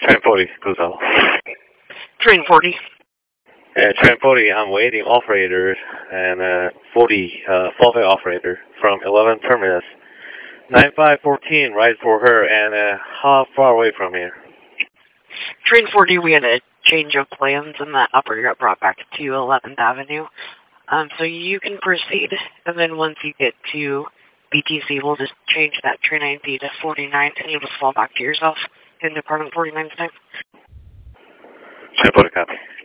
Train 40, Gonzalo. Train 40. Train 40, I'm waiting operator and 40 fallback operator from 11 terminus. 9514, right for her, and how far away from here? Train 40, we had a change of plans, and that operator got brought back to 11th Avenue. So you can proceed, and then once you get to BTC, we'll just change that train ID to 49, and you'll just fall back to yourself in Department 49's time. Train 40, copy.